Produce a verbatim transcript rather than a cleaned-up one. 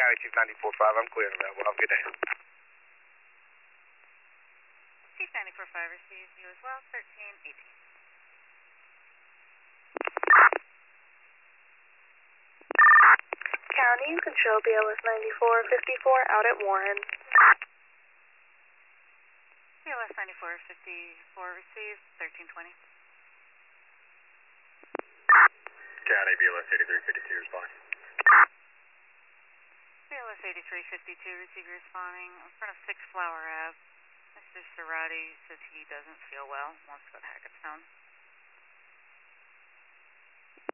County Chief ninety-four five, I'm clear on that. Well, have a good day. Chief ninety-four five receives you as well, thirteen eighteen. County, control B L S ninety-four fifty-four out at Warren. B L S ninety-four fifty-four received, thirteen twenty. County, B L S eighty-three fifty-two responding. B L S eighty-three fifty-two receiver responding in front of six Flower Ave. Mister Cerati says he doesn't feel well, wants to go to Hackettstown.